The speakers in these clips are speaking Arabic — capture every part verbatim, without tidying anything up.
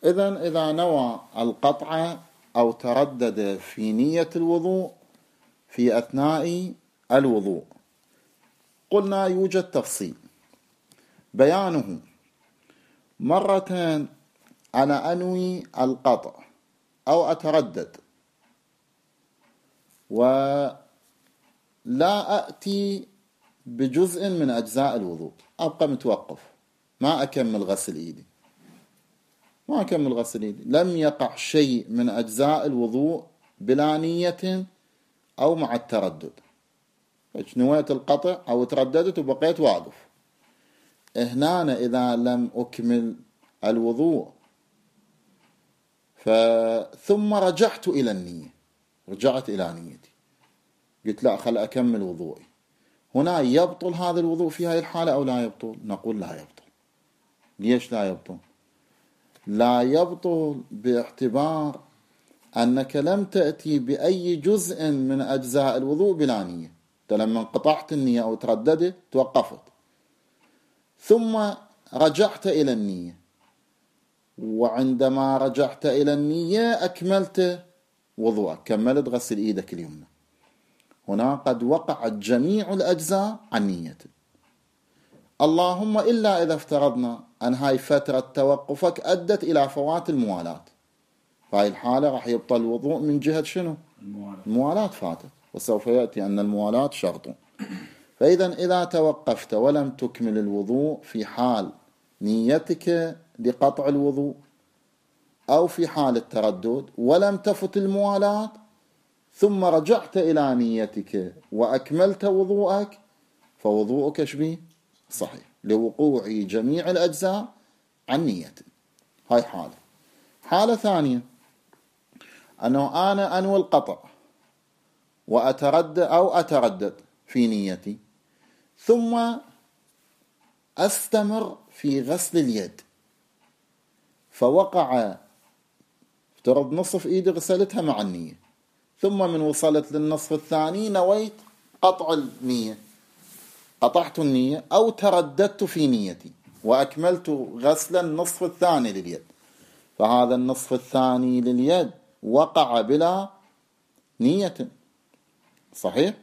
إذن إذا نوى القطع أو تردد في نية الوضوء في أثناء الوضوء، قلنا يوجد تفصيل بيانه. مرة أنا أنوي القطع أو أتردد ولا أأتي بجزء من أجزاء الوضوء، أبقى متوقف، ما أكمل غسل إيدي، ما أكمل غسل إيدي، لم يقع شيء من أجزاء الوضوء بلا نية أو مع التردد. نويت القطع أو ترددت وبقيت واقف. هنا إذا لم أكمل الوضوء ثم رجعت إلى النية، رجعت إلى نيتي، قلت لا خل أكمل وضوئي، هنا يبطل هذا الوضوء في هذه الحالة أو لا يبطل؟ نقول لا يبطل. ليش لا يبطل؟ لا يبطل باعتبار أنك لم تأتي بأي جزء من أجزاء الوضوء بلا نية. أنت لما انقطعت النية أو ترددت توقفت ثم رجعت إلى النية، وعندما رجعت إلى النية أكملت وضوءك، كملت غسل إيدك اليمنى. هنا قد وقعت جميع الأجزاء عن نيته، اللهم إلا إذا افترضنا أن هاي فترة توقفك أدت إلى فوات الموالاة، فهي الحالة راح يبطل الوضوء من جهة شنو؟ الموالاة, الموالاة فاتت، وسوف يأتي أن الموالاة شرط. فإذا إذا توقفت ولم تكمل الوضوء في حال نيتك لقطع الوضوء أو في حال التردد ولم تفت الموالاة ثم رجعت إلى نيتك وأكملت وضوءك، فوضوءك شبيه صحيح لوقوع جميع الأجزاء عن نيته. هاي حالة. حالة ثانية أنه أنا أنوي القطع وأتردد أو أتردد في نيتي ثم أستمر في غسل اليد، فوقع افترض نصف إيدي غسلتها مع النية، ثم من وصلت للنصف الثاني نويت قطع النية، قطعت النية أو ترددت في نيتي وأكملت غسل النصف الثاني لليد، فهذا النصف الثاني لليد وقع بلا نية. صحيح؟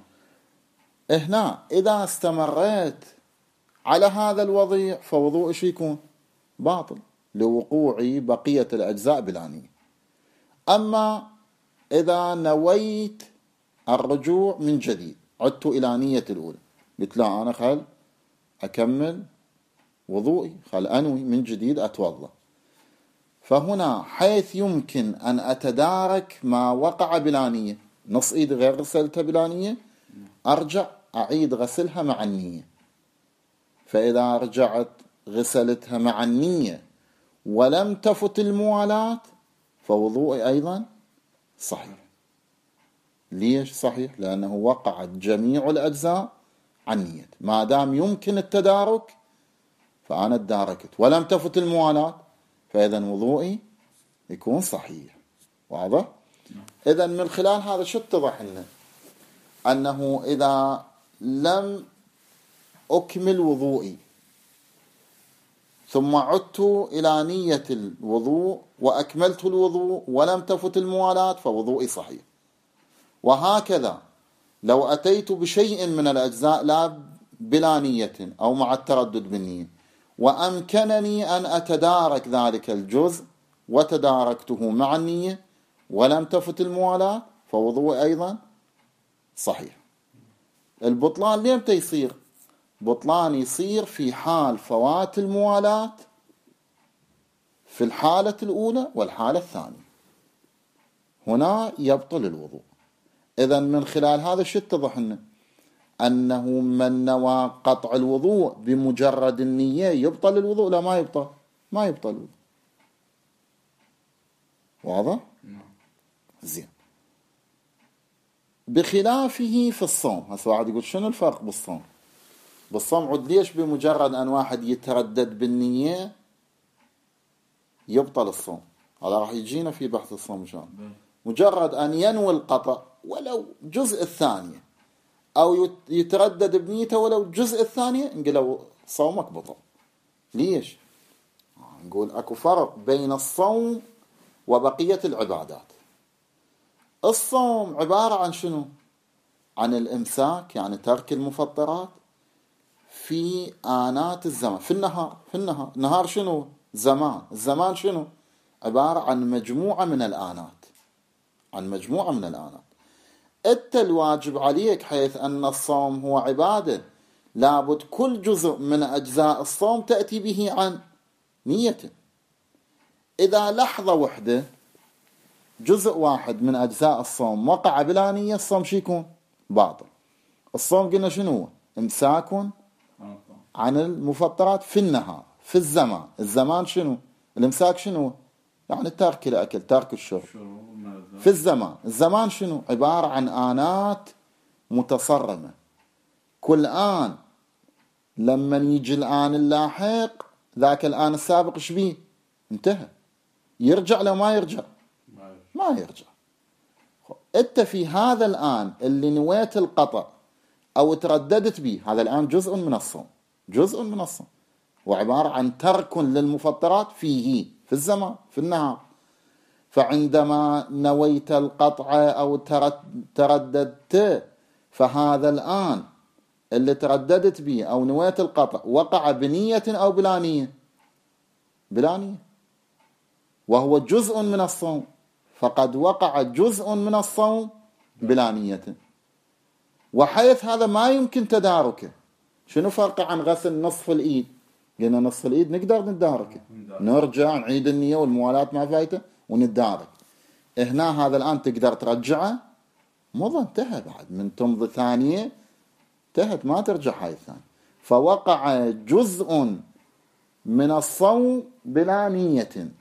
هنا إذا استمريت على هذا الوضيع فوضوء شو يكون؟ باطل لوقوع بقية الأجزاء بلا نية. أما إذا نويت الرجوع من جديد، عدت إلى نية الأولى، قلت لا أنا خل أكمل وضوئي، خل أنوي من جديد أتوضأ، فهنا حيث يمكن أن أتدارك ما وقع بلا نية، نص إيد غير غسلتها بلا نية، أرجع أعيد غسلها مع النية. فإذا رجعت غسلتها مع النية ولم تفت الموالاة فوضوئي أيضا صحيح. ليش صحيح؟ لأنه وقعت جميع الأجزاء عن نية. ما دام يمكن التدارك فأنا تداركت، ولم تفت الموالاة فإذا وضوئي يكون صحيح. واضح؟ إذا من خلال هذا شو اتضح لنا؟ أنه إذا لم أكمل وضوئي ثم عدت إلى نية الوضوء وأكملت الوضوء ولم تفت الموالاة فوضوئي صحيح. وهكذا لو أتيت بشيء من الأجزاء لا بلا نية أو مع التردد بالنية وأمكنني أن أتدارك ذلك الجزء وتداركته مع النية ولم تفت الموالاة فوضوئي أيضا صحيح. البطلان ليه متى يصير؟ بطلان يصير في حال فوات الموالاة في الحالة الأولى والحالة الثانية، هنا يبطل الوضوء. إذن من خلال هذا شو اتضح لنا؟ أنه من نوى قطع الوضوء بمجرد النية يبطل الوضوء؟ لا ما يبطل، ما يبطل الوضوء. واضح؟ زين. بخلافه في الصوم. هسه واحد يقول شنو الفرق بالصوم؟ بالصوم عد ليش بمجرد أن واحد يتردد بالنية يبطل الصوم؟ هذا راح يجينا في بحث الصوم إن شاء الله. مجرد أن ينوي القطع ولو جزء الثانية أو يتردد بنيته ولو جزء الثانية نقول له صومك بطل. ليش؟ نقول أكو فرق بين الصوم وبقية العبادات. الصوم عبارة عن شنو؟ عن الإمساك، يعني ترك المفطرات في آنات الزمان، في النهار. في النهار النهار شنو؟ زمان. الزمان شنو؟ عبارة عن مجموعة من الآنات، عن مجموعة من الآنات. أنت الواجب عليك حيث أن الصوم هو عبادة، لابد كل جزء من أجزاء الصوم تأتي به عن نية. إذا لحظة واحدة جزء واحد من أجزاء الصوم وقع بلا نية، الصوم شو يكون؟ باطل. الصوم قلنا شنو؟ إمساك عن المفطرات في النهار، في الزمان. الزمان شنو؟ الإمساك شنو؟ يعني ترك الأكل، ترك الشرب. في الزمان، الزمان شنو؟ عبارة عن آنات متصرمة، كل آن لما يجي الآن اللاحق ذاك الآن السابق شبيه؟ انتهى. يرجع لو ما يرجع؟ ما يرجع. انت في هذا الآن اللي نويت القطع أو ترددت به، هذا الآن جزء من الصوم، جزء من الصوم، وعبارة عن ترك للمفطرات فيه، في الزمان، في النهار. فعندما نويت القطع أو ترددت، فهذا الآن اللي ترددت به أو نويت القطع وقع بنية أو بلا نية؟ بلا نية، وهو جزء من الصوم، فقد وقع جزء من الصوم بلا نية. وحيث هذا ما يمكن تداركه، شنو فرق عن غسل نصف الإيد؟ قلنا نصف الإيد نقدر نداركه، نرجع نعيد النية والموالاة ما فايته وندارك. هنا هذا الآن تقدر ترجعه؟ مضى، انتهى. بعد من تمضي ثانية انتهت، ما ترجع هاي الثانية. فوقع جزء من الصوم بلا نية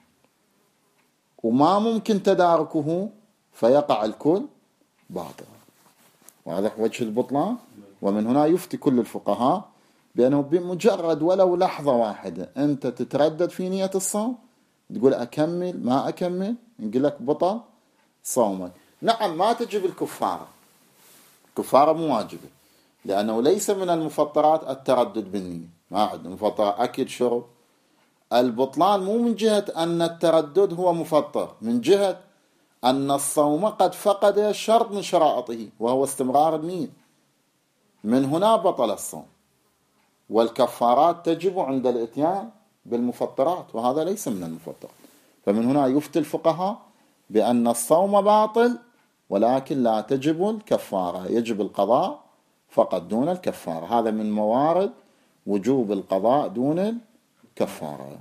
وما ممكن تداركه، فيقع الكل باطل. وهذا وجه البطلان. ومن هنا يفتي كل الفقهاء بأنه بمجرد ولو لحظة واحدة أنت تتردد في نية الصوم، تقول أكمل ما أكمل، نقول لك بطل صومك. نعم، ما تجب الكفارة، الكفارة مو واجبة، لأنه ليس من المفطرات التردد بالنية. ما عندنا مفطرات أكل شرب. البطلان مو من جهة أن التردد هو مفطر، من جهة أن الصوم قد فقد شرط من شرائطه وهو استمرار النية. من هنا بطل الصوم. والكفارات تجب عند الاتيان بالمفطرات، وهذا ليس من المفطرات. فمن هنا يفتي الفقهاء بأن الصوم باطل، ولكن لا تجب الكفارة، يجب القضاء فقط دون الكفارة. هذا من موارد وجوب القضاء دون الكفارة.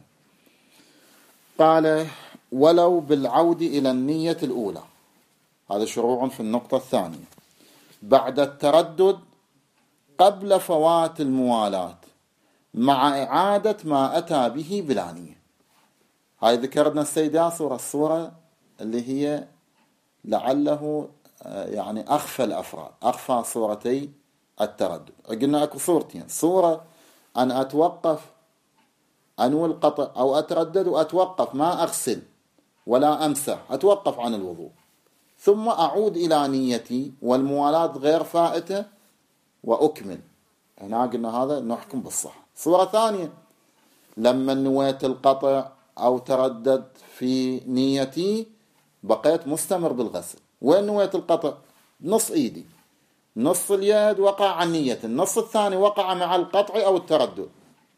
قال ولو بالعود إلى النية الأولى. هذا شروع في النقطة الثانية. بعد التردد قبل فوات الموالاة مع إعادة ما أتى به بلا نية. هاي ذكرنا السيد ياسر الصورة اللي هي لعله يعني أخفى الأفراد، أخفى صورتي التردد. قلنا أكو صورتين: صورة أن أتوقف أنوي القطع أو أتردد وأتوقف، ما أغسل ولا أمسح، أتوقف عن الوضوء ثم أعود إلى نيتي والموالاة غير فائتة وأكمل. هنا قلنا هذا نحكم بالصح. صورة ثانية: لما نويت القطع أو تردد في نيتي بقيت مستمر بالغسل. وين نويت القطع؟ نص إيدي، نص اليد وقع عن نية، النص الثاني وقع مع القطع أو التردد.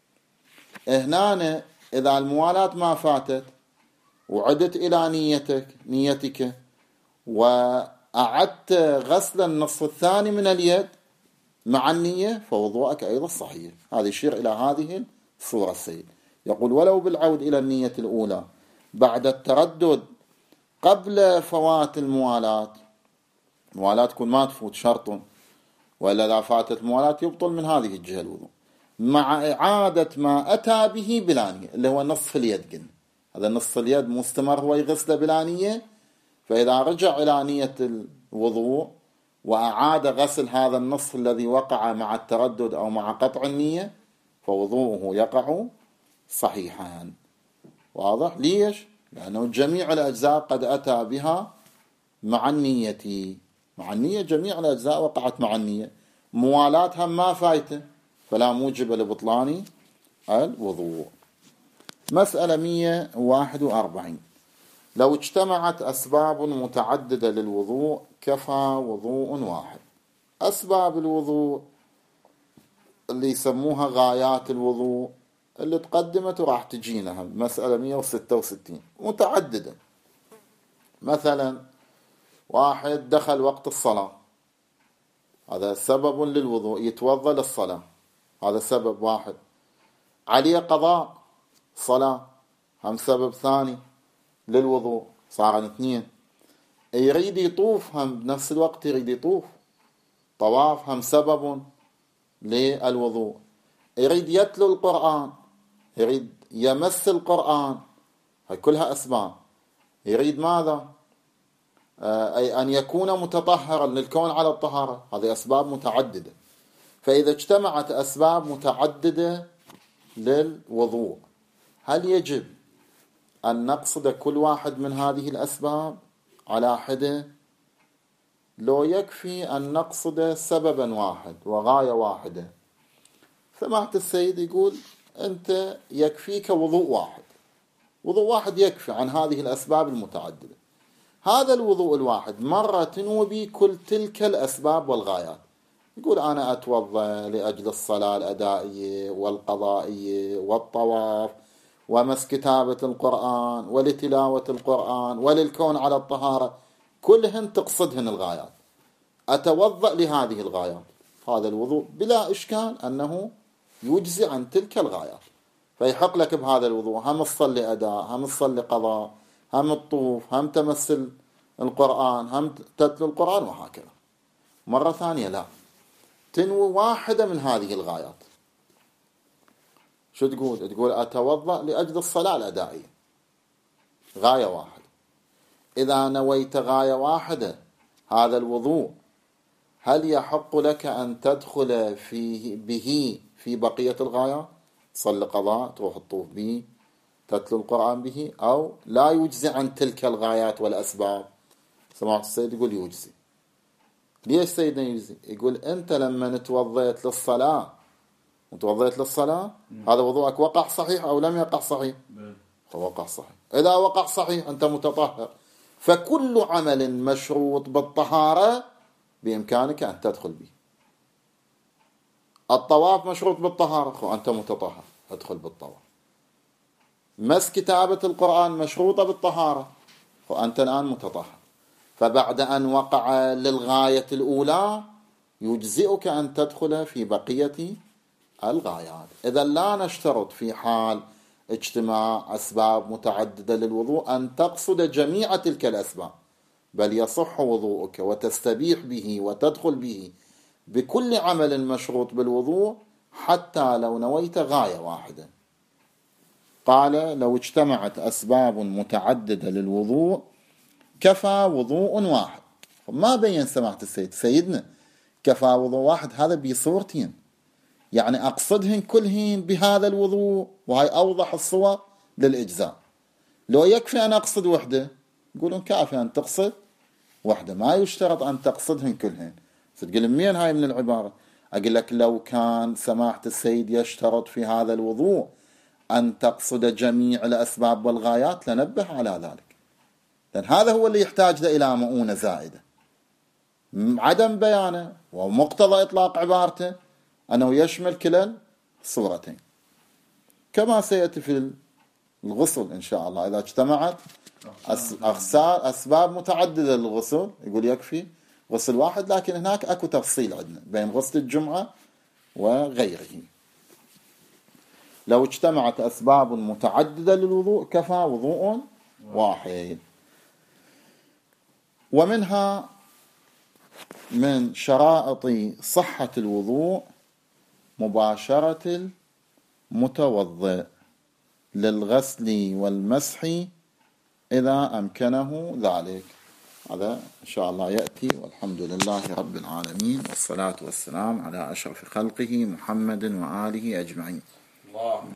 هنا إذا الموالاة ما فاتت وعدت إلى نيتك نيتك وأعدت غسل النصف الثاني من اليد مع النية، فوضوءك أيضا صحيح. هذا يشير إلى هذه الصورة. السيد يقول ولو بالعود إلى النية الأولى بعد التردد قبل فوات الموالاة. الموالاة تكون ما تفوت شرط، وإلا إذا فاتت الموالاة يبطل من هذه الجهة الوضوء، مع إعادة ما أتى به بلا نية، اللي هو نصف اليد. قلنا هذا نصف اليد مستمر هو يغسل بلا نية، فإذا رجع إلى نية الوضوء وأعاد غسل هذا النصف الذي وقع مع التردد أو مع قطع النية، فوضوءه يقع صحيحا. واضح؟ ليش؟ لأنه جميع الأجزاء قد أتى بها مع النية، مع النية جميع الأجزاء وقعت مع النية، موالاتها ما فايته، فلا موجب لبطلان الوضوء. مسألة مئة وواحد وأربعين. لو اجتمعت أسباب متعددة للوضوء كفى وضوء واحد. أسباب الوضوء اللي يسموها غايات الوضوء اللي تقدمت وراح تجينا مسألة مئة وستة وستين متعددة. مثلا واحد دخل وقت الصلاة، هذا سبب للوضوء، يتوضأ للصلاة، هذا سبب واحد. عليه قضاء صلاة، هم سبب ثاني للوضوء، صار اثنين. يريد يطوف، هم بنفس الوقت يريد يطوف، طواف هم سبب للوضوء. يريد يتلو القرآن، يريد يمس القرآن، هاي كلها أسباب. يريد ماذا؟ أي أن يكون متطهرا للكون على الطهارة، هذه أسباب متعددة. فإذا اجتمعت أسباب متعددة للوضوء، هل يجب أن نقصد كل واحد من هذه الأسباب على حدة؟ لو يكفي أن نقصد سببا واحد وغاية واحدة. سمعت السيد يقول أنت يكفيك وضوء واحد، وضوء واحد يكفي عن هذه الأسباب المتعددة. هذا الوضوء الواحد مرة تنوي به كل تلك الأسباب والغايات. يقول أنا أتوضأ لأجل الصلاة الأدائية والقضائية والطواف ومس كتابة القرآن ولتلاوة القرآن وللكون على الطهارة، كلهن تقصدهن الغايات. أتوضأ لهذه الغايات، هذا الوضوء بلا إشكال أنه يجزي عن تلك الغايات، فيحق لك بهذا الوضوء هم تصلي أداء، هم تصلي قضاء، هم الطوف، هم تمثل القرآن، هم تتلو القرآن، وهكذا. مرة ثانية لا، تنوي واحدة من هذه الغايات. شو تقول؟ تقول أتوضأ لأجل الصلاة الأدائية، غاية واحدة. إذا نويت غاية واحدة هذا الوضوء، هل يحق لك أن تدخل فيه به في بقية الغايات؟ تصلي قضاء، تروح الطوف به، تتلو القرآن به، أو لا يجزي عن تلك الغايات والأسباب؟ سمعت السيد يقول يجزي. ليش سيدنا يجزي؟ يقول أنت لما توضيت للصلاة وتوضيت للصلاة هذا وضوءك وقع صحيح أو لم يقع صحيح؟ وقع صحيح. إذا وقع صحيح أنت متطهر، فكل عمل مشروط بالطهارة بإمكانك أن تدخل به. الطواف مشروط بالطهارة، وأنت متطهر ادخل بالطواف. مس كتابة القرآن مشروطة بالطهارة، وأنت الآن متطهر. فبعد أن وقع للغاية الأولى يجزئك أن تدخل في بقية الغايات. إذا لا نشترط في حال اجتماع أسباب متعددة للوضوء أن تقصد جميع تلك الأسباب، بل يصح وضوءك وتستبيح به وتدخل به بكل عمل مشروط بالوضوء حتى لو نويت غاية واحدة. قال لو اجتمعت أسباب متعددة للوضوء كفى وضوء واحد. ما بين سمعت السيد سيدنا كفى وضوء واحد، هذا بصورتين، يعني أقصدهن كلهن بهذا الوضوء، وهي أوضح الصور للإجزاء. لو يكفي أن أقصد وحدة، يقولون كافي أن تقصد وحدة، ما يشترط أن تقصدهن كلهن. فتقول مين هاي من العبارة؟ أقول لك لو كان سماحة السيد يشترط في هذا الوضوء أن تقصد جميع الأسباب والغايات لنبه على ذلك، لأن هذا هو اللي يحتاج إلى مؤونة زائدة. عدم بيانه ومقتضى إطلاق عبارته أنه يشمل كلا الصورتين، كما سيأتي في الغسل إن شاء الله. إذا اجتمعت أسباب متعددة للغسل يقول يكفي غسل واحد، لكن هناك أكو تفصيل عندنا بين غسل الجمعة وغيره. لو اجتمعت أسباب متعددة للوضوء كفى وضوء واحد. ومنها من شرائط صحة الوضوء مباشرة المتوضئ للغسل والمسح إذا أمكنه ذلك. هذا إن شاء الله يأتي، والحمد لله رب العالمين، والصلاة والسلام على أشرف خلقه محمد وآله أجمعين. الله